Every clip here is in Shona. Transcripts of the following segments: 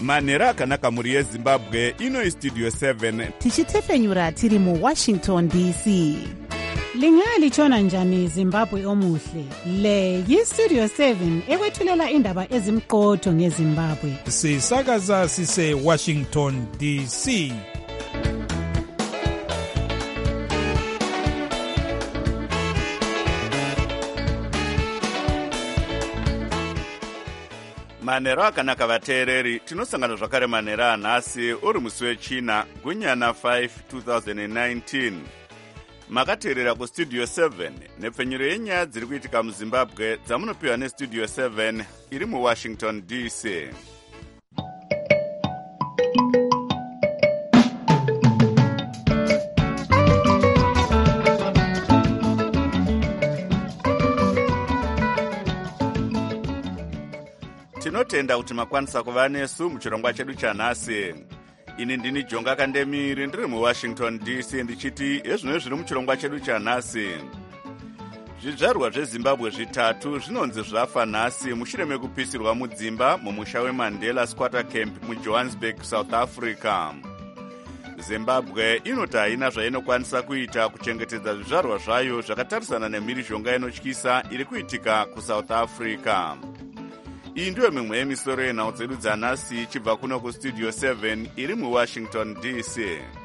manhero akanaka mhuri yezimbabwe. Ino Studio 7 tichitepfenyura tiri muWashington DC. Lingalitshona njani Zimbabwe omuhle? Le yiStudio 7 ekwethulela indaba ezimqotho ngeZimbabwe. Sisakaza sise Washington DC. manhero akanaka vateereri. Tinosangana zvakare manhero anhasi uri musi wechina gunyana 5 2019. Makateerera kuStudio 7 nepfenyuro yenyaya dziri kuitika muZimbabwe dzamunopiwa neStudio 7 iri muWashington DC. Tinotenda kuti makwanisa kuva nesu muchirongwa chedu chanhasi. Ini ndini Jonga Kandemiri ndiri muWashington DC ndichiti ezvino zviri muchirongwa chedu chanhasi. Zvizvarwa zveZimbabwe zvitatu zvinonzi zvafa nhasi mushure mekupisirwa mudzimba mumusha weMandela Squatter Camp muJohannesburg, South Africa. Zimbabwe inoti haina zvainokwanisa kuita kuchengetedza zvizvarwa zvayo zvakatarisana nemhirizhonga inotyisa iri kuitika kuSouth Africa. Iyi ndiyo mimwe yemisoro yenhau dzedu dzanhasi ichibva kuno kuStudio 7 iri muWashington DC.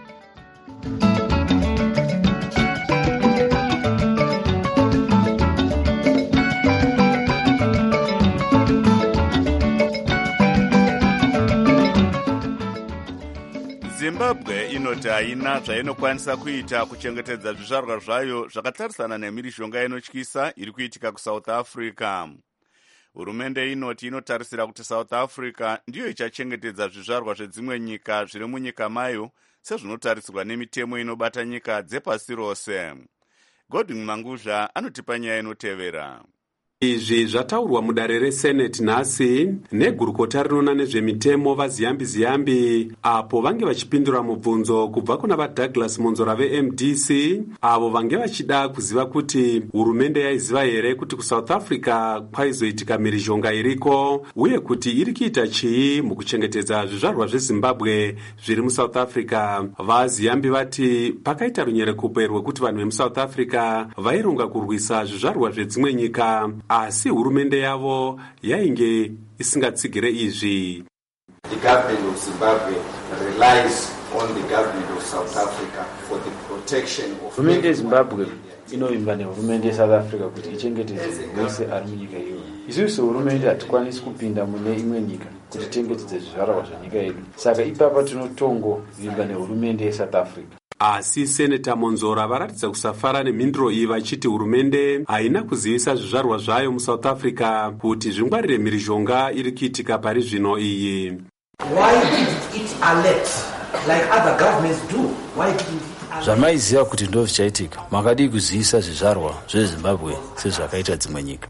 Zimbabwe inoti haina zvainokwanisa kuita kuchengetedza zvizvarwa zvayo zvakatarisana nemhirizhonga inotyisa iri kuitika kuSouth Africa. Hurumende inoti inotarisira kuti South Africa ndiyo ichachengetedza zvizvarwa zvedzimwe nyika zviri munyika mayo sezvinotarisirwa nemitemo inobata nyika dzepasi rose. Godwin Manguzha anotipa nyaya inotevera. Izvi zvataurwa mudare reSenate nhasi negurukota rinoona nezvemitemo vaziyambi apo vange vachipindura mubvunzo kubva kuna vaDouglas Monzora veMDC avo vange vachida kuziva kuti hurumende yaiziva here kuti kuSouth Africa kwaizoitika mhirizhonga iriko uye kuti iri kuita chii mukuchengetedza zvizvarwa zveZimbabwe zviri muSouth Africa. Vaziyambi vati pakaita runyerekupe rwekuti vanhu vemuSouth Africa vaironga kurwisa zvizvarwa zvedzimwe nyika asi hurumende yavo yainge isingatsigire izvi. The government of Zimbabwe relies on the government of South Africa for the protection of hurumende yeZimbabwe inovimba nehurumende yeSouth Africa kuti ichengetedze wese ari munyika iyo. Isusu hurumende hatikwanisi kupinda mune imwe nyika kuti tichengetedze zvizvarwa zvenyika yedu, saka ipapa tinotongovimba nehurumende yeSouth Africa. Asi Seneta Monzora varatidza kusafara nemhinduro iyi vachiti hurumende haina kuzivisa zvizvarwa zvayo muSouth Africa kuti zvingwarire mhirizhonga iri kuitika pari zvino iyi. Why did it alert like other governments do? Why didn't it zvamaiziva kuti ndo zvichaitika, makadii kuzivisa zvizvarwa zveZimbabwe sezvakaita dzimwe nyika?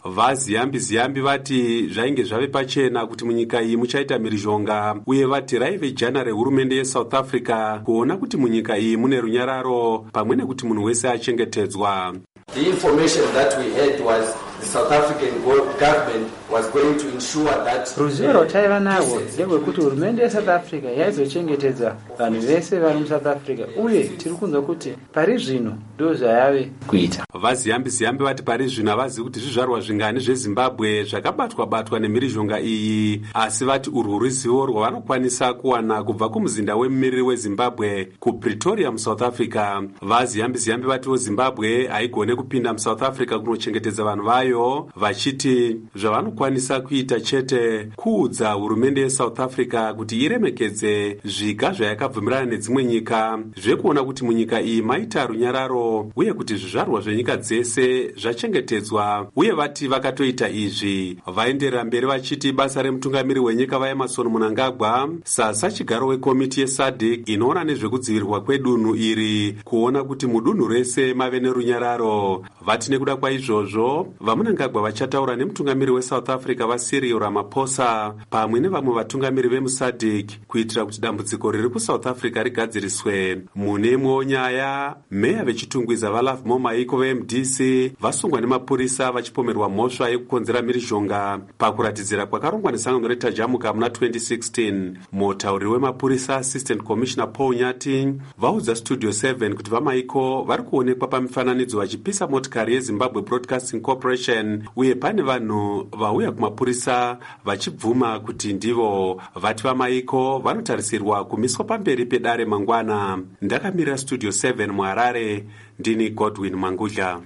Vaziyambi vati zvainge zvave pachena kuti munyika iyi muchaita mhirizhonga uye vati raive jana rehurumende yeSouth Africa kuona kuti munyika iyi mune runyararo pamwe nekuti munhu wese achengetedzwa. The information that we had was the South African government was going to ensure that ruzivo rwataiva narwo ndegwekuti hurumende yeSouth Africa yaizochengetedza vanhu vese vari muSouth Africa uye tiri kunzwa kuti pari zvino ndo zvayave kuita. Vaziyambi vati pari zvino havazivi kuti zvizvarwa zvingani zveZimbabwe zvakabatwa nemhirizhonga iyi, asi vati urwu ruzivo rwavanokwanisa kuwana kubva kumuzinda wemumiriri weZimbabwe kuPretoria muSouth Africa. Vaziyambi vatiwo Zimbabwe haigone kupinda muSouth Africa kunochengetedza vanhu vayo, vachiti zvavanokwanisa kuita chete kuudza hurumende yeSouth Africa kuti iremekedze zviga zvayakabvumirana nedzimwe nyika zvekuona kuti munyika iyi maita runyararo uye kuti zvizvarwa zvenyika dzese zvachengetedzwa. Uye vati vakatoita izvi vaenderera mberi vachiti basa remutungamiri wenyika vaEmmerson Mnangagwa sasachigaro wekomiti yeSADC inoona nezvekudzivirirwa kwedunhu iri kuona kuti mudunhu rese mave nerunyararo. Vati nekuda kwaizvozvo vamwe vamunangagwa vachataura nemutungamiri weSouth Africa vaCyril Ramaphosa pamwe nevamwe vatungamiri vemuSADC kuitira kuti dambudziko riri kuSouth Africa rigadziriswe. Mune imwewo nyaya, meya vechitungwiza vaLove Momaiko veMDC vasungwa nemapurisa vachipomerwa mhosva yekukonzera mhirizhonga pakuratidzira kwakarongwa nesangano reTajamuka muna 2016. Mutauriri wemapurisa Assistant Commissioner Paul Nyati vaudza Studio 7 kuti vaMaiko vari kuonekwa pamifananidzo vachipisa motikari yeZimbabwe Broadcasting Corporation uye pane vanhu vauya kumapurisa vachibvuma kuti ndivo. Vati vaMaiko vanotarisirwa kumiswa pamberi pedare mangwana. Ndakamirira Studio 7 muHarare, ndini Godwin Mangudla.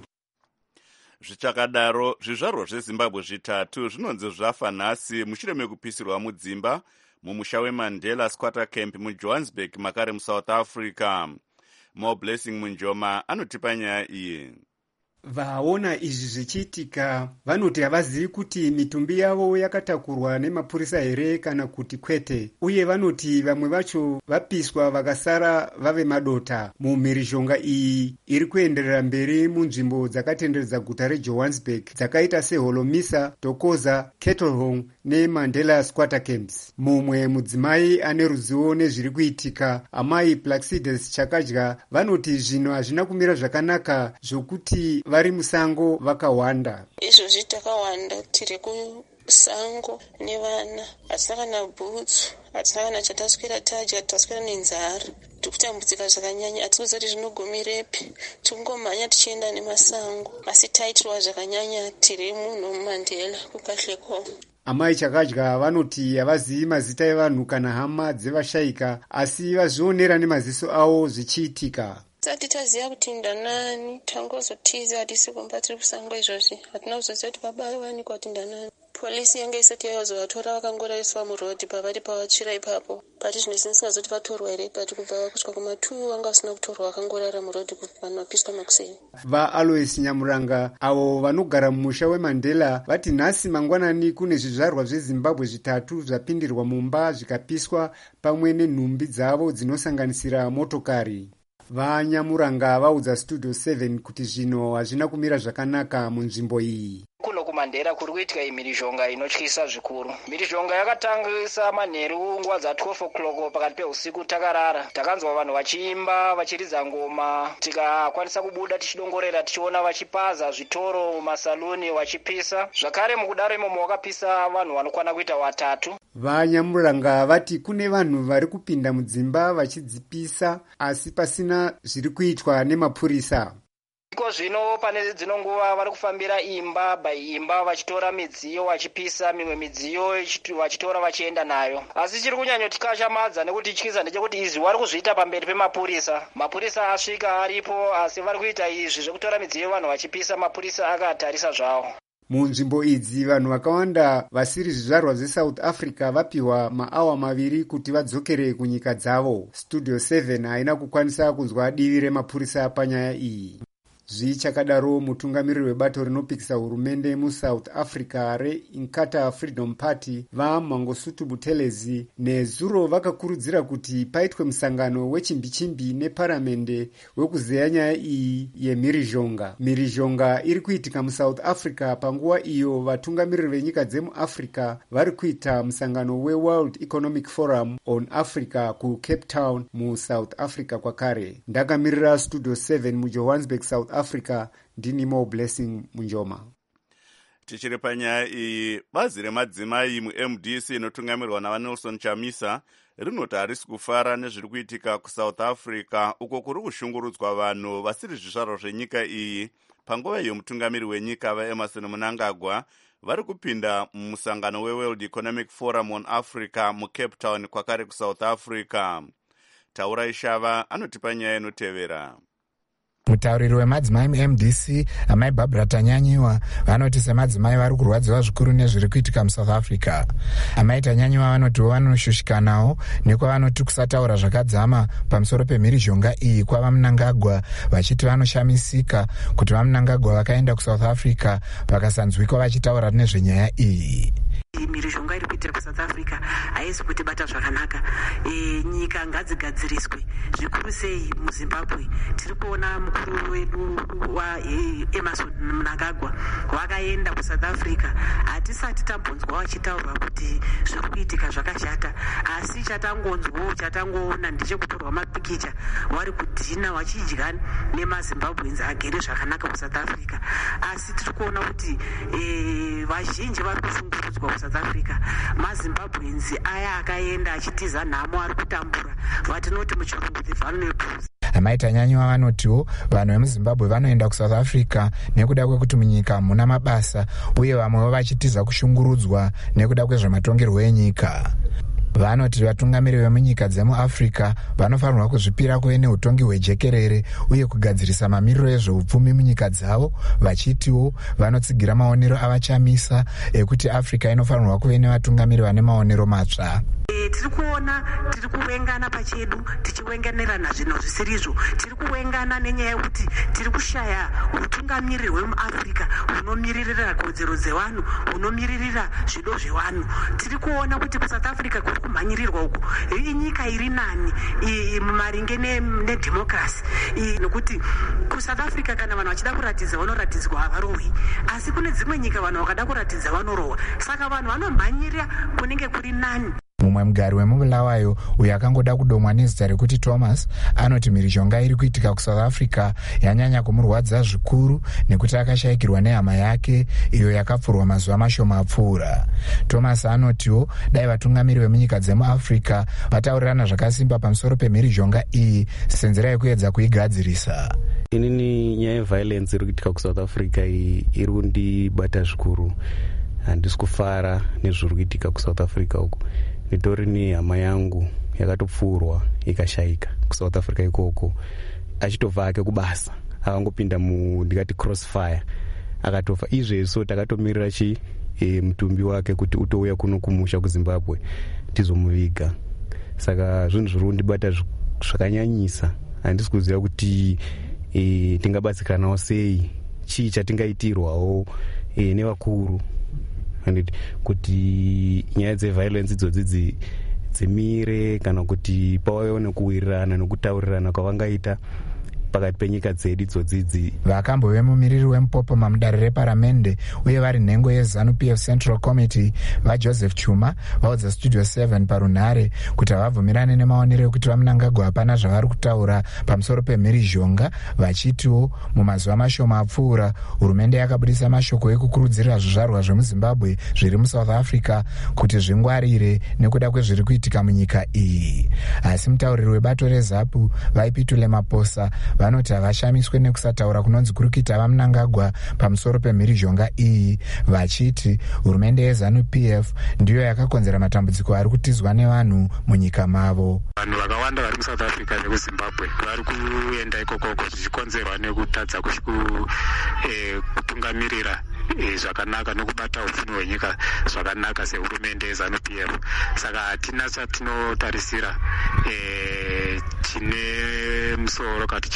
Zvichakadaro, zvizvarwa zveZimbabwe zvitatu zvinonzi zvafa nhasi mushure mekupisirwa mudzimba mumusha weMandela Squatter Camp muJohannesburg makare muSouth Africa. More Blessing Munjoma anotipa nyaya iyi. Vaona izvi zvichiitika vanoti havazivi kuti mitumbi yavo yakatakurwa nemapurisa here kana kuti kwete, uye vanoti vamwe vacho vapiswa vakasara vave madota. Mumhirizhonga iyi iri kuenderera mberi munzvimbo dzakatenderedza guta reJohannesburg dzakaita seHolomisa, Thokoza, Kettlehong neMandela Squatter Camps. Mumwe mudzimai ane ruzivo nezviri kuitika, amai Placides Chakadya, vanoti zvinhu hazvina kumira zvakanaka zvokuti vari musango vakawanda. Izvozvi takawanda tiri kusango nevana, hatina kana bhutsu, hatina kana chataswera tadya, taswera nenzara, tikutambudzika zvakanyanya, hatikuziva kuti zvinogomirepi, tikungomhanya tichienda nemasango, asi taitirwa zvakanyanya tiri muno muMandela kuKatlehong. Amai Chakadya vanoti havazivi mazita evanhu kana hama dzevashaika, asi vazvionera nemaziso avo zvichiitika. Sati taziva kuti ndanani, tangozotiza hatisi kumba tiri kusango izvozvi, hatina kuzoziva kuti baba vanikwa kuti ndanani. Polisi yange isati yazovatora vakangoraiswa murodhi pavari pavachira ipapo. Pati zvino isingazoti vatorwa here, pati kubva kusvika kuma2 vanga vasina kutorwa vakangorara murodhi vanhu vapiswa makuseni. VaAlois Nyamuranga avo vanogara mumusha weMandela vati nhasi mangwanani kune zvizvarwa zveZimbabwe zvitatu zvapindirwa mumba zvikapiswa pamwe nenhumbi dzavo dzinosanganisira motokari. VaNyamuranga vaudza Studio 7 kuti zvino hazvina kumira zvakanaka munzvimbo iyi. Kuno kuMandela kuri kuitika mhirizhonga inotyisa zvikuru. Mhirizhonga yakatangisa manheru nguva dza12 o'clock pakati peusiku takarara. Takanzwa vanhu vachiimba, vachiridza ngoma, tikakwanisa kubuda tichidongorera tichiona vachipaza zvitoro, masaluni vachipisa. Zvakare mukudaro imomo wakapisa vanhu vanokwana kuita watatu. VaNyamuranga vati kune vanhu vari kupinda mudzimba vachidzipisa asi pasina zviri kuitwa nemapurisa. Iko zvino pane dzino nguva vari kufambira imba by imba vachitora midziyo vachipisa, mimwe midziyo vachitora vachienda nayo. Asi chiri kunyanyotikashamadza nekutityiza ndechekuti izvi vari kuzviita pamberi pemapurisa. Mapurisa asvika aripo asi vari kuita izvi zvekutora midziyo vanhu vachipisa, mapurisa akatarisa zvavo. Munzvimbo idzi vanhu vakawanda vasiri zvizvarwa zveSouth Africa vapiwa maawa 2 kuti vadzokere kunyika dzavo. Studio 7 haina kukwanisa kunzwa divi remapurisa panyaya iyi. Zvichakadaro mutungamiriri webato rinopikisa hurumende muSouth Africa reInkatha Freedom Party vaMangosuthu Buthelezi nezuro vakakurudzira kuti paitwe musangano wechimbi-chimbi neparamende wekuzeya nyaya iyi yemhirizhonga. Mhirizhonga iri kuitika muSouth Africa panguva iyo vatungamiriri venyika dzemuAfrica vari kuita musangano weWorld Economic Forum on Africa kuCape Town muSouth Africa kwakare. Ndakamirira Studio 7 muJohannesburg, South Africa, ndini More Blessing Munjoma. Tichiri panyaya iyi, bazi remadzimai muMDC inotungamirwa naVaNelson Chamisa rinoti harisi kufara nezviri kuitika kuSouth Africa uko kuri kushungurudzwa vanhu vasiri zvizvarwa zvenyika iyi panguva iyo mutungamiri wenyika vaEmmerson Mnangagwa vari kupinda mumusangano weWorld Economic Forum on Africa muCape Town kwakare kuSouth Africa. Taura Ishava anotipa nyaya inotevera. Mutauriri wemadzimai muMDC amai Barbara Tanyanyiwa vanoti semadzimai vari kurwadziwa zvikuru nezviri kuitika muSouth Africa. Amai Tanyanyiwa vanoti vanoshushikanawo nekwavanoti kusataura zvakadzama pamusoro pemhirizhonga iyi kwavaMnangagwa, vachiti vanoshamisika kuti vaMnangagwa vakaenda kuSouth Africa vakasanzwikwa vachitaura nezvenyaya iyi. Mhirizhonga iri kuitika kuSouth Africa haisi kutibata zvakanaka. Nyika ngadzigadziriswe zvikuru sei muZimbabwe. Tiri kuona mukuru wedu waEmmerson Mnangagwa vakaenda kuSouth Africa. Hatisati tambonzwa vachitaurwa kuti zviri kuitika zvakashata, asi chatangonzwawo chatangoona ndechekutorwa mapikicha vari kudhina vachidya nemaZimbabweans agere zvakanaka kuSouth Africa. Asi tiri kuona kuti vazhinji vari kushungurudzwa kuSouth Africa. MaZimbabweans aya akaenda achitiza nhamo ari kutambura vatinoti muchirungu the vulnerables. Amaita nyanyiwa vanotiwo vanhu vemuZimbabwe vanoenda kuSouth Africa nekuda kwekuti munyika hamuna mabasa, uye vamwewo vachitiza kushungurudzwa nekuda kwezvematongerwo enyika. Vanoti vatungamiri vemunyika dzemuAfrica vanofanirwa kuzvipira kuve neutongi hwejekerere uye kugadzirisa mamiriro ezveupfumi munyika dzavo, vachitiwo vanotsigira maonero avachamisa ekuti Africa inofanirwa kuve nevatungamiri vane maonero matsva. Tiri kuona tiri kuvengana pachedu, tichivenganirana zvinhu zvisirizvo. Tiri kuvengana nenyaya yekuti tiri kushaya utungamiri hwemuAfrica hunomiririra kodzero dzevanhu, hunomiririra zvido zvevanhu. Tiri kuona kuti kuSouth Africa kuri kumhanyirirwa uku inyika iri nani maringe nedemocracy, nekuti kuSouth Africa kana vanhu vachida kuratidza vanoratidzwa havarohwi, asi kune dzimwe nyika vanhu vakada kuratidza vanorohwa. Saka vanhu vanomhanyirira kunenge kuri nani. Mumwe mugari wemubulawayo uyo akangoda kudomwa nezita rekuti Thomas anoti mhirizhonga iri kuitika kuSouth Africa yanyanya kumurwadza zvikuru nekuti akashayikirwa nehama yake iyo yakapfurwa mazuva mashoma apfuura. Thomas anotiwo dai vatungamiri vemunyika dzemuAfrica vataurirana zvakasimba pamusoro pemhirizhonga iyi senzira yekuedza kuigadzirisa. Inini nyaya yeviolence iri kuitika kuSouth Africa iri kundibata zvikuru. Handisi kufara nezviri kuitika kuSouth Africa uku. Nitori ni hama yangu yakatopfurwa ikashayika kuSouth Africa ikoko, achitobva ake kubasa akangopinda ndikati crossfire akatofa. Izvezvo takatomirira mutumbi wake kuti utouya kuno kumusha kuZimbabwe tizomuviga. Saka zvinhu zviri kundibata zvakanyanyisa. Handisi kuziva kuti tingabatsiranawo sei, chii chatingaitirwawo nevakuru kuti nyaya dzeviolence idzodzi dzimire, kana kuti pawewo nekuwirirana nekutaurirana kwavangaita pakati penyika dzedu idzodzidzi. Vakambo vemumiriri wemupopoma mudare reparamende uye vari nhengo yeZANU-PF Central Committee vaJoseph Chuma vaudza Studio 7 parunhare kuti havabvumirane nemaonero ekuti vaMnangagwa hapana zvavari kutaura pamusoro pemhirizhonga, vachitiwo mumazuva mashoma apfuura hurumende yakabudisa mashoko ekukurudzirira zvizvarwa zvemuZimbabwe zviri muSouth Africa kuti zvingwarire nekuda kwezviri kuitika munyika iyi. Asi mutauriri webato reZAPU vaipitule Maposa vanoti havashamiswe nekusataura kunonzi kuri kuita vaMnangagwa pamusoro pemhirizhonga iyi, vachiti hurumende yeZANU-PF ndiyo yakakonzera matambudziko ari kutizwa nevanhu munyika mavo. Vanhu vakawanda vari muSouth Africa nekuZimbabwe vari kuenda ikokoko zvichikonzerwa nekutadza kutungamirira zvakanaka nekubata upfumi hwenyika zvakanaka sehurumende yeZANU-PF. Saka hatina chatinotarisira chine musoro kati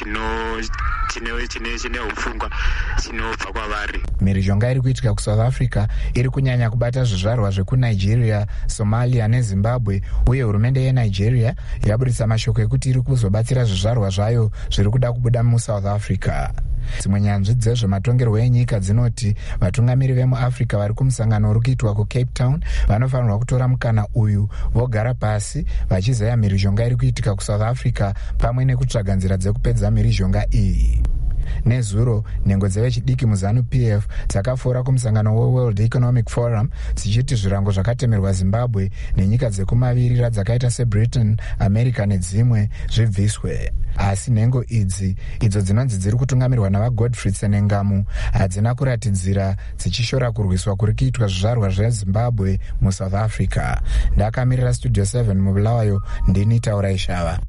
chine upfungwa chinobva kwavari. Mhirizhonga iri kuitika kuSouth Africa iri kunyanya kubata zvizvarwa zvekuNigeria, Somalia neZimbabwe, uye hurumende yeNigeria yabudisa mashoko ekuti iri kuzobatsira zvizvarwa zvayo zviri kuda kubuda muSouth Africa. Dzimwe nyanzvi dzezvematongerwo enyika dzinoti vatungamiri vemuAfrica vari kumusangano uri kuitwa kuCape Town vanofanirwa kutora mukana uyu vogara pasi vachizeya mhirizhonga iri kuitika kuSouth Africa pamwe nekutsvaga nzira dzekupedza mhirizhonga iyi. Nezuro nhengo dzevechidiki muZANU-PF dzakafora kumusangano weWorld Economic Forum dzichiti zvirango zvakatemerwa Zimbabwe nenyika dzekumavirira dzakaita seBritain, America nedzimwe zvibviswe. Asi nhengo idzi idzo dzinonzi dziri kutungamirwa navaGodfrey Senengamu hadzina kuratidzira dzichishora kurwiswa kuri kuitwa zvizvarwa zveZimbabwe muSouth Africa. Ndakamirira Studio 7 mubulawayo, ndini Taura Ishava.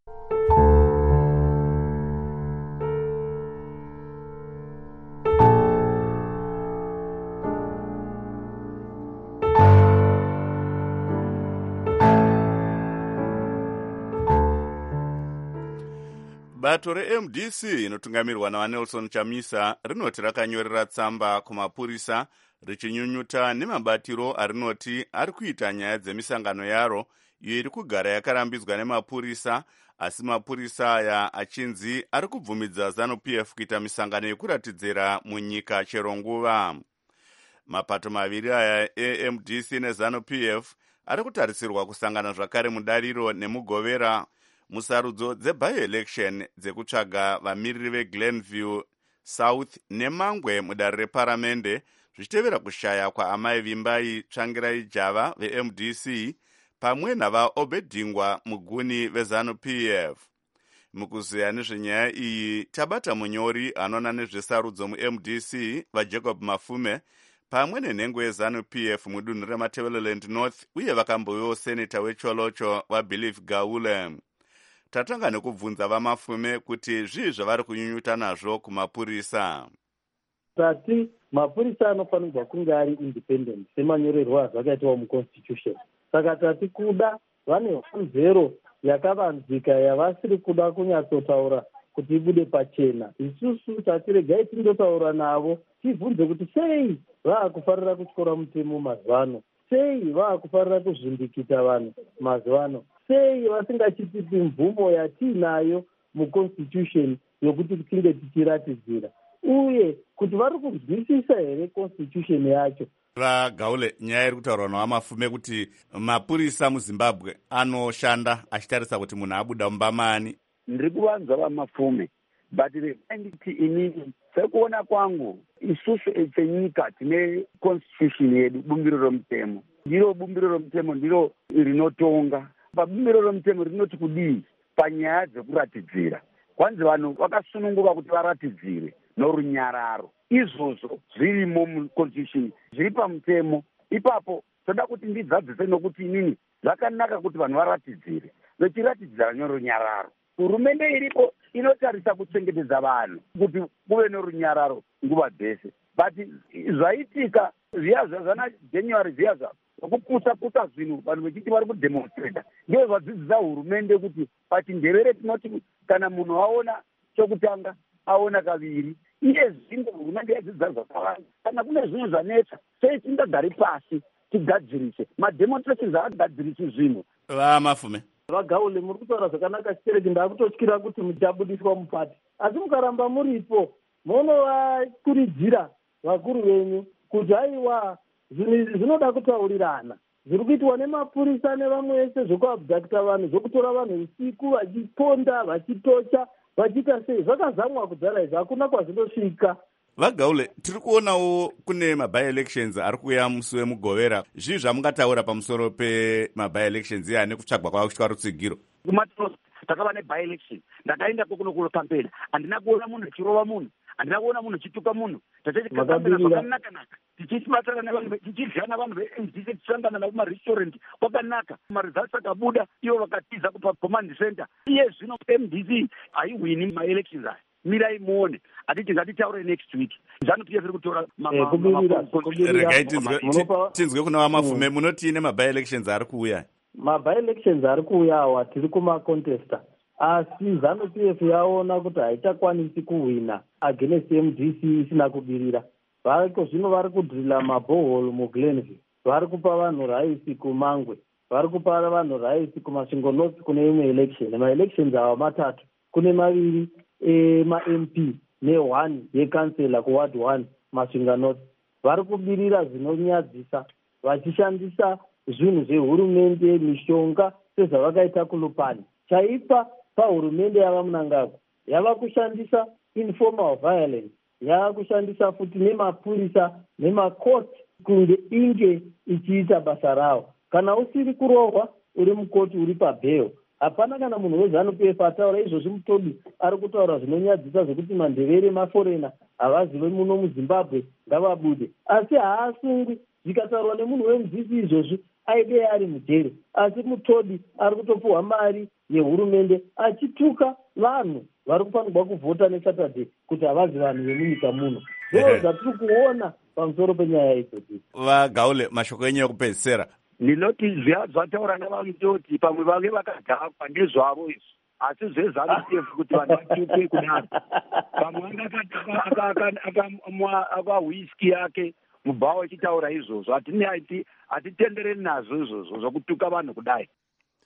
Bato reMDC inotungamirwa naVanelson Chamisa rinoti rakanyorera tsamba kumapurisa richinyunyuta nemabatiro arinoti ari kuita nyaya dzemisangano yaro iyo iri kugara yakarambidzwa nemapurisa, asi mapurisa aya achinzi ari kubvumidza ZANU-PF kuita misangano yekuratidzira munyika chero nguva. Mapato maviri aya eMDC neZANU-PF ari kutarisirwa kusangana zvakare mudariro nemugovera musarudzo dzebi-election dzekutsvaga vamiriri veGlenview South neMangwe mudare reparamende, zvichitevera kushaya kwaamai Vimbai Tsvangirai Java veMDC pamwe navaObedingwa Muguni veZANU-PF. Mukuziya nezvenyaya iyi tabata munyori anoona nezvesarudzo muMDC vaJacob Mafume pamwe nenhengo yeZANU-PF mudunhu reMatabeleland North uye vakambovewo seneta wecholocho vaBelief Gaule. Tatanga nekubvunza vaMafume kuti zvii zvavari kunyunyuta nazvo kumapurisa. Tati mapurisa anofanirwa kunge ari independent semanyorerwo azvakaitwa muconstitution. Saka tati kuda vane honzero yakavanzika yavasiri kuda kunyatsotaura kuti ibude pachena. Isusu tati regai tindotaura navo tibvunze kuti sei vaakufarira kutyora mutemo mazuvano, sei vaakufarira kuzvindikita vanhu mazuvano, sei vasingachitipi mvumo yatiinayo muconstitution yokuti tinge tichiratidzira, uye kuti vari kunzwisisa here constitution yacho. Gaule, nyaya iri kutaurwa navaMafume kuti mapurisa muZimbabwe anoshanda achitarisa kuti munhu abuda mumbamani. Ndiri kuvanza vaMafume, but nditi inini sekuona kwangu isusu echenyika tine constitution yedu, bumbiro romutemo. Ndiro bumbiro romutemo ndiro rinotonga. Pabumbiro romutemo rinoti kudii panyaya dzekuratidzira. Kwanzi vanhu vakasununguka kuti varatidzire norunyararo. Izvozvo zvirimo muconstitution, zviri pamutemo. Ipapo toda kuti ndidzadzise nokuti inini zvakanaka kuti vanhu varatidzire, vechiratidzira norunyararo. Hurumende iripo inotarisa kuchengetedza vanhu kuti kuve norunyararo nguva dzese. But zvaitika zviya zvana January zviya zvokuputsa zvinhu vanhu vechiti vari kudemonstrata ndiyo zvadzidzisa hurumende kuti pachindevere tinoti kana munhu aona chokutanga aona kaviri. Iye zvino hurumende yadzidza zvakawanda. Kana kune zvinhu zvanetsa sei tingagari pasi tigadzirise mademonstrations aagadzirisi zvinhu. VaMafume, vaGaule, muri kutaura zvakanaka chitereki, ndakutotyira kuti muchabudiswa mupati, asi mukaramba muripo munovakurudzira vakuru venyu kuti aiwa zvinhu zvinoda kutaurirana. Zviri kuitwa nemapurisa nevamwe vese zvokuabhudhakita vanhu, zvokutora vanhu usiku vachiponda vachitocha vachiita sei, zvakazamwa kudzara izvi, hakuna kwazvinosvika. VaGaule, tiri kuonawo kune mabi-elections ari kuuya musi wemugovera. Zvii zvamungataura pamusoro pemabi-elections iya nekutsvagwa kwavo kuchitwa rutsigiro? Takava nebi-election, ndakaenda kokuno kampeni, handina kuona munhu achirova munhu, handina kuona munhu achituka munhu. Tatechikapambena zvakanaka-naka, tichibatana nevanhu, tichidya navanhu veMDC, tichitangana navo kumarestaurant, kwakanaka. Maresults akabuda, ivo vakatiza kupacommand center. Iye zvino MDC haiwini ma-elections aya. Mirai muone, hatiti ngatitaure next week. ZANU-PF iri kutora regai tinzwe kuna vaMafume, munoti nemabi-elections ari kuuya. Mabi-elections ari kuuya awa tiri kumacontesta, asi ZANU-PF yaona kuti haichakwanisi kuhwina against MDC isina kubirira. Variko zvino vari kudhirila mabohol muGlenview, vari kupa vanhu raisi kuMangwe, vari kupa vanhu raisi kuMasvingo North kune imwe election. Ma-elections awa matatu, kune maviri ma-MP ne1 yekansela kuward 1 Masvingo North. Vari kubirira zvinonyadzisa vachishandisa zvinhu zvehurumende, mishonga sezvavakaita kuLupani. Chaipa pahurumende yava Mnangagwa yava kushandisa informal violence, yava kushandisa futi nemapurisa nemakoti kunge inge ichiita basa ravo. Kana usiri kurohwa uri mukoti uri pabheo, hapana kana munhu weZANU-PF ataura izvozvi. Mutobi ari kutaura zvinonyadzisa zvokuti mandevere maforena havazive muno muZimbabwe ngavabude, asi haasungwi. Zvikataurwa nemunhu weMDC izvozvi aidei ari mujere, asi Mutobi ari kutopuhwa mari yehurumende achituka vanhu vari kufanirwa kuvhota neSaturday kuti havazi vanhu vemunyika muno. Ndo zvatiri kuona pamusoro penyaya idzodzi. VaGaule, mashoko enyu ekupedzisira. Ndinoti zviya zvataura nevandoti pamwe vange vakadhakwa ndezvavo izvi, asi zveZANU-PF kuti vanhu vatukwe kudaro. Pamwe akamwa whisky yake mubhawa achitaura izvozvo. Hatitendereni nazvo izvozvo zvokutuka vanhu kudai.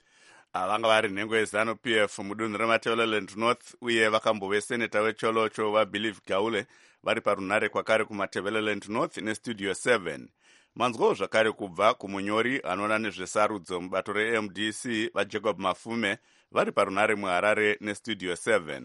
vanga vari nhengo yeZanu-PF mudunhu reMatabeleland North uye vakambove seneta wecholocho vaBelieve Gaule vari parunhare kwakare kuMatabeleland North nestudio 7. Manzwawo zvakare kubva kumunyori anoona nezvesarudzo mubato reMDC vaJacob Mafume vari parunhare muHarare nestudio 7.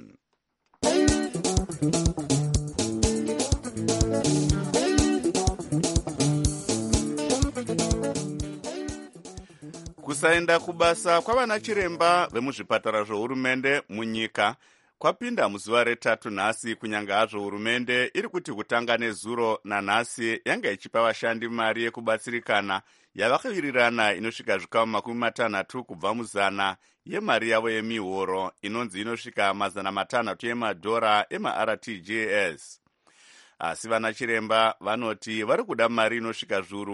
Kusaenda kubasa kwavana chiremba vemuzvipatara zvohurumende munyika kwapinda muzuva retatu nhasi, kunyange hazvo hurumende iri kuti kutanga nezuro nanhasi yanga ichipa vashandi mari yekubatsirikana yavakawirirana inosvika zvikamu 60 kubva muzana yemari yavo yemihoro inonzi inosvika $600 yemadhora ema-RTGS. Asi vana chiremba vanoti vari kuda mari inosvika zviuru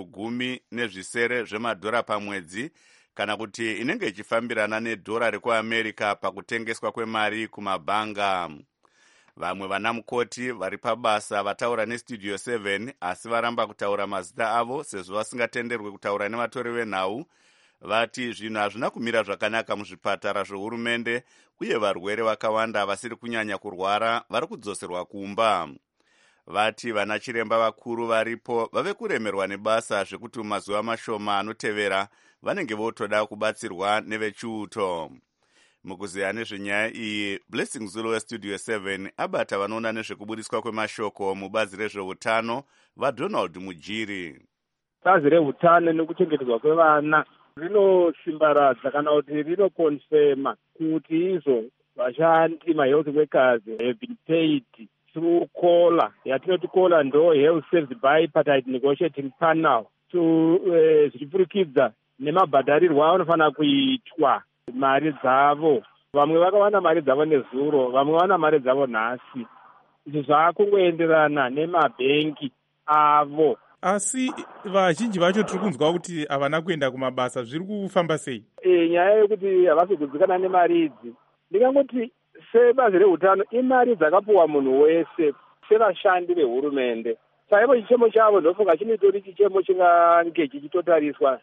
10 zvemadhora pamwedzi, kana kuti inenge ichifambirana nedhora rekuAmerica pakutengeswa kwemari kumabhanga. Vamwe vana mukoti vari pabasa vataura nestudio 7 asi varamba kutaura mazita avo sezvo vasingatenderwe kutaura nevatori venhau, vati zvinhu hazvina kumira zvakanaka muzvipatara zvohurumende uye varwere vakawanda vasiri kunyanya kurwara vari kudzoserwa kumba. Vati vana chiremba vakuru varipo vave kuremerwa nebasa zvekuti mazuva mashoma anotevera vanenge votoda kubatsirwa nevechiuto. Mukuziya nezvenyaya iyi, Blessing Zulu westudio 7 abata vanoona nezvekubudiswa kwemashoko mubazi rezveutano vaDonald Mujiri. Bazi reutano nekuchengetedzwa kwevana rinosimbaradza kana kuti rinokonfema kuti izvo vashandi mahealth workers have been paid through COLA. Yatinoti COLA ndo Health Service Bipartite Negotiating Panel. Zvichipfurikidza nemabhadharirwo anofanira kuitwa mari dzavo. Vamwe vakawana mari dzavo nezuro, vamwe vana mari dzavo nhasi. Izvi zvakungoenderana nemabhengi avo. Asi vazhinji vacho tiri kunzwa kuti havana kuenda kumabasa, zviri kufamba sei? Nyaya yekuti havasi kudzikana nemari idzi, ndingangoti sebazi reutano imari dzakapuwa munhu wese sevashandi vehurumende. Saivo chichemo chavo ndofunga chinotori chichemo chingange chichitotariswa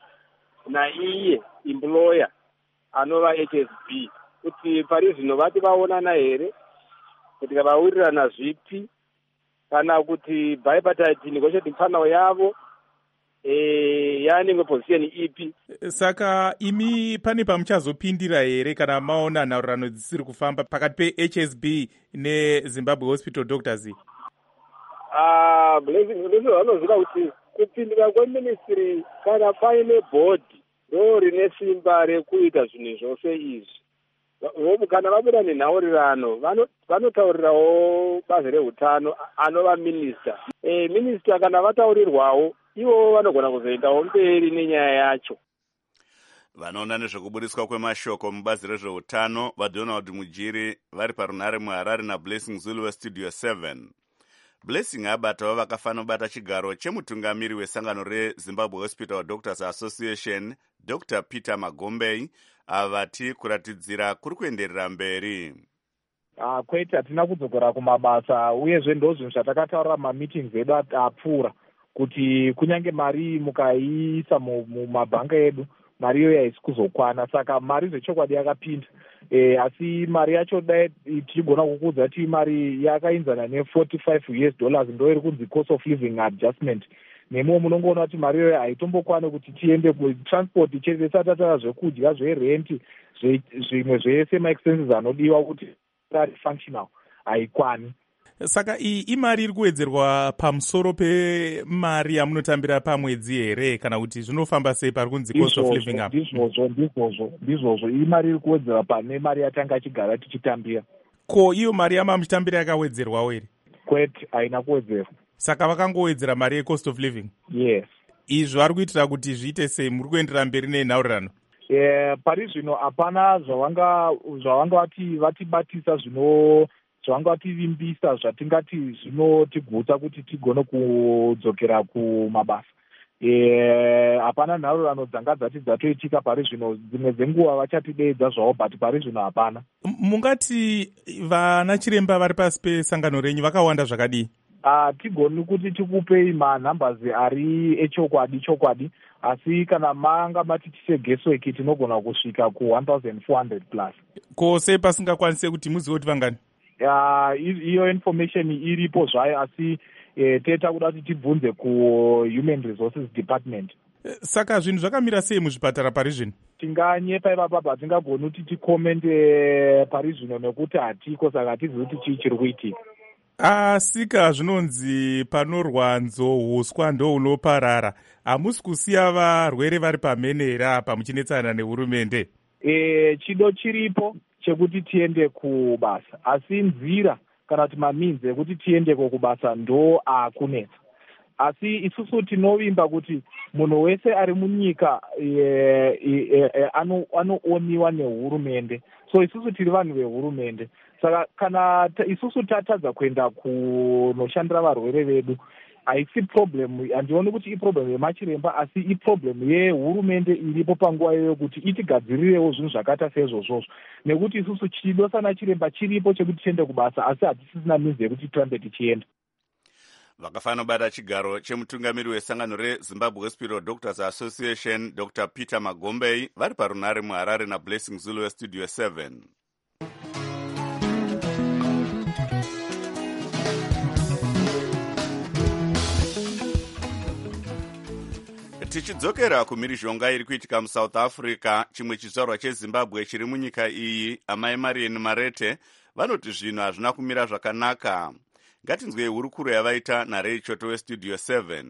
naiye employer anova HSB kuti pari zvino vati vaonana here, kuti vawirirana zvipi, kana kuti bipartite negotiating panel yavo yanenge position ipi. Saka imi pane pamuchazopindira here kana maona nhaurano dzisiri kufamba pakati pe-HSB neZimbabwe Hospital Doctors? Vanoziva kuti kupindira kweministry kana paine board ndo rine simba rekuita zvinhu zvose izvi. Kana vabuda nenhaurirano vanotaurirawo bazi reutano anova minista. Minista kana vataurirwawo ivo vanogona kuzoendawo mberi nenyaya yacho. Vanoona nezvekubudiswa kwemashoko mubazi rezveutano vaDonald Mujiri vari parunhare muHarare naBlessing Zulu westudio 7. Blessing abatawo vakafanobata chigaro chemutungamiri wesangano reZimbabwe Hospital Doctors Association Dr. Peter Magombei avati kuratidzira kuri kuenderera mberi. Kwete hatina kudzokera kumabasa, uyezve ndo zvinhu zvatakataura mameetings edu apfuura kuti kunyange mari mukaiisa mumabhanga edu mari iyo haisi kuzokwana, saka mari zvechokwadi yakapinda. Asi mari yacho dai tichigona kukuudza kuti mari yakainzana $45 ndo iri kunzi cost of living adjustment. Nemo munongoona kuti mari iyo haitombokwane kuti tiende kutransport chete, tatataura zvekudya, zverenti, zvimwe zvese maexpenses anodiwa kuti functional haikwani. Saka iyi imari iri kuwedzerwa pamusoro pemari yamunotambira pamwedzi here, kana kuti zvinofamba sei pari kunzi cost of living up? Ndizvozvo imari iri kuwedzerwa pane mari yatanga achigara tichitambira. Ko iyo mari yamamuchitambira yakawedzerwawo here? Kwete, haina kuwedzerwa. Saka vakangowedzera mari yecost of living? Yes. Izvi vari kuitira kuti zviite sei? Muri kuenderera mberi nenhaurirano? Pari zvino hapana zvavanga vatibatisa zvavanga vativimbisa zvatingati zvinotigutsa kuti tigone kudzokera kumabasa. Hapana nhaurano dzanga dzati dzatoitika pari zvino, dzimwe dzenguva vachatideedza zvavo, but pari zvino hapana. Mungati vana chiremba vari pasi pesangano renyu vakawanda zvakadii? hatigoni kuti tikupei manumbers ari echokwadi, asi kana manga mati tiche guesswork tinogona kusvika ku 1400 plus. Ko sei pasingakwanise kuti muzive kuti vangani? Iyo information iripo zvayo, asi teta kuda kuti tibvunze ku-Human Resources Department. Saka zvinhu zvakamira sei muzvipatara pari zvino? Tinganyepa ipapa hatingagoni kuti tikomende pari zvino nekuti hatiko, saka hatizivi kuti chii chiri kuitika. Asika zvinonzi panorwa nzou uswa ndo unoparara. Hamusi kusiya varwere vari pamhene here apa muchinetsana nehurumende? Chido chiripo chekuti tiende kubasa, asi nzira kana kuti maminzi ekuti tiendeko kubasa ndo akunetsa. Asi isusu tinovimba kuti munhu wese ari munyika anooniwa nehurumende, so isusu tiri vanhu vehurumende. Saka kana isusu tatadza kuenda kunoshandira varwere vedu, haisi problem, handioni kuti iproblem yemachiremba, asi iproblem yehurumende iripo panguva iyoyo kuti itigadzirirewo zvinhu zvakaita seizvozvozvo, nekuti isusu chido sana chiremba chiripo chekuti tiende kubasa, asi hatisisina minzi yekuti tirambe tichienda. Vakafanira kubata chigaro chemutungamiri wesangano reZimbabwe Hospital Doctors Association Dr. Peter Magombei vari parunare muHarare naBlessing Zulu weStudio 7. Tichidzokera kumhirizhonga iri kuitika muSouth Africa, chimwe chizvarwa cheZimbabwe chiri munyika iyi, amai Marian Marete, vanoti zvinhu hazvina kumira zvakanaka. Ngatinzwei hurukuro yavaita naRay Choto weStudio 7.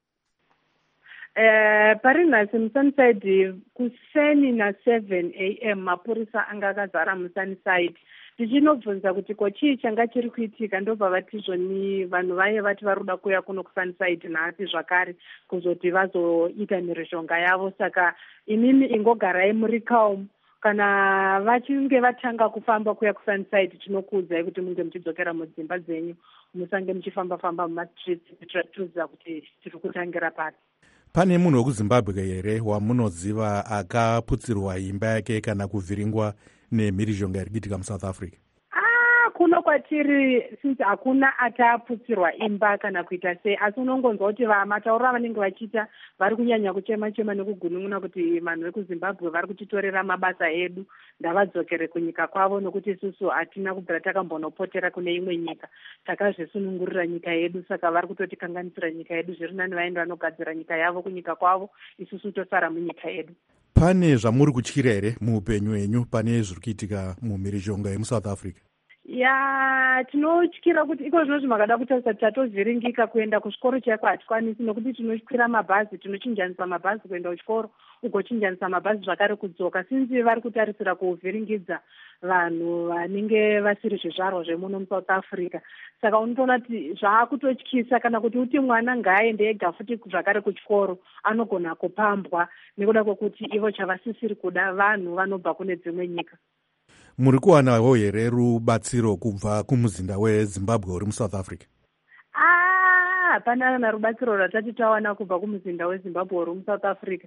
Pari nhasi muSunside kuseni na7 am mapurisa anga akazara muSunside. Tichinobvunza kuti ko chii changa chiri kuitika, ndobva vatizvoni vanhu vaye vati varuda kuuya kuno kuSunside nhasi zvakare kuzoti vazoita mhirizhonga yavo. Saka imimi ingogarai muri calm. Kana vachinge vatanga kufamba kuya kuSunside, tinokuudzai kuti munge muchidzokera mudzimba dzenyu, musange muchifamba-famba mumastreets tichiratidza kuti tiri kutangira pari. Pane munhu wekuZimbabwe here wamunoziva akaputsirwa imba yake kana kuvhiringwa nemhirizhonga iri kuitika muSouth Africa? Kuno kwatiri since hakuna ataputsirwa imba kana kuita sei, asi unongonzwa kuti matauro avanenge vachiita vari kunyanya kuchema-chema nekugunun'una kuti vanhu vekuZimbabwe vari kutitorera mabasa edu, ndavadzokere kunyika kwavo, nokuti isusu hatina kubvira takambonopotera kune imwe nyika, takazvisunungurira nyika yedu. Saka vari kutotikanganisira nyika yedu, zviri nani vaenda vanogadzira nyika yavo kunyika kwavo, isusu tosara munyika yedu. Pane zvamuri kutyira here muupenyu hwenyu pane zviri kuitika mumhirizhonga yemuSouth Africa? Tinotyira kuti iko zvinozvi makada kutarisa tatovhiringika kuenda kuchikoro chaiko hatikwanisi, nokuti tinokwira mabhazi, tinochinjanisa mabhazi kuenda kuchikoro, ugochinjanisa mabhazi zvakare kudzoka, sinzi vari kutarisira kuvhiringidza vanhu vanenge vasiri zvizvarwa zvemuno muSouth Africa. Saka unotoona kuti zvaakutotyisa, kana kuti uti mwana ngaaende ega futi zvakare kuchikoro anogona kupambwa nekuda kwekuti ivo chavasisiri kuda vanhu vanobva kune dzimwe nyika. Muri kuwanawo here rubatsiro kubva kumuzinda weZimbabwe uri muSouth Africa? Hapana kana rubatsiro rwatati tawana kubva kumuzinda weZimbabwe uri muSouth Africa.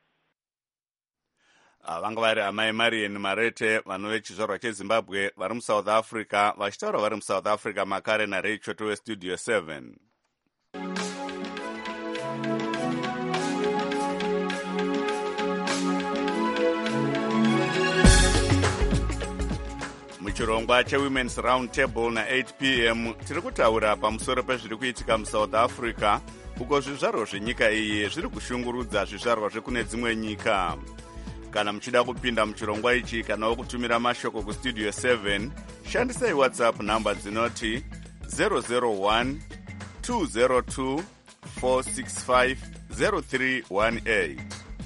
Vanga vari amai Marian Marete, vanhu vechizvarwa cheZimbabwe vari muSouth Africa, vachitaura vari muSouth Africa makare naRay Choto weStudio 7. Muchirongwa cheWomen's Round Table na8 p.m. tiri kutaura pamusoro pezviri kuitika muSouth Africa, uko zvizvarwa zvenyika iyi zviri kushungurudza zvizvarwa zvekune dzimwe nyika. Kana muchida kupinda muchirongwa ichi kana kutumira mashoko kuStudio 7, shandisai WhatsApp namba dzinoti 001 202 465 0318.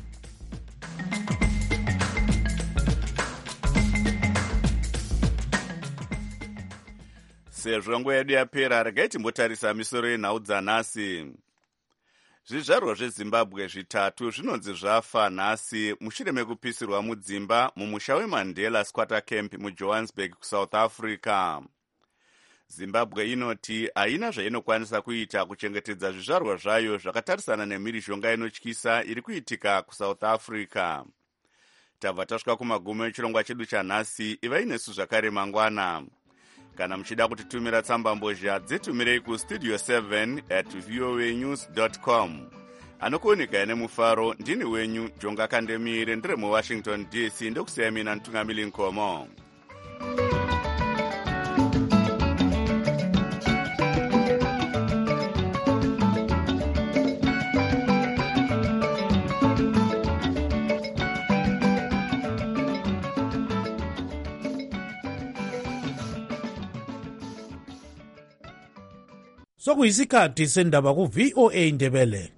Sezvo nguva yedu yapera, regai timbotarisa misoro yenhau dzanhasi. Zvizvarwa zveZimbabwe zvitatu zvinonzi zvafa nhasi mushure mekupisirwa mudzimba mumusha weMandela Squatter Camp muJohannesburg kuSouth Africa. Zimbabwe inoti haina zvainokwanisa kuita kuchengetedza zvizvarwa zvayo zvakatarisana nemhirizhonga inotyisa iri kuitika kuSouth Africa. Tabva tasvika kumagumo echirongwa chedu chanhasi, ivai nesu zvakare mangwana. kana muchida kutitumira tsambambozha dzitumirei kustudio 7@voanews.com. anokuoneka nemufaro ndini wenyu Jonga Kandemire ndiri muWashington DC ndokusiyai mina Ntungamili Nkomo. Sokuyisikhathi sendaba ku VOA Ndebele.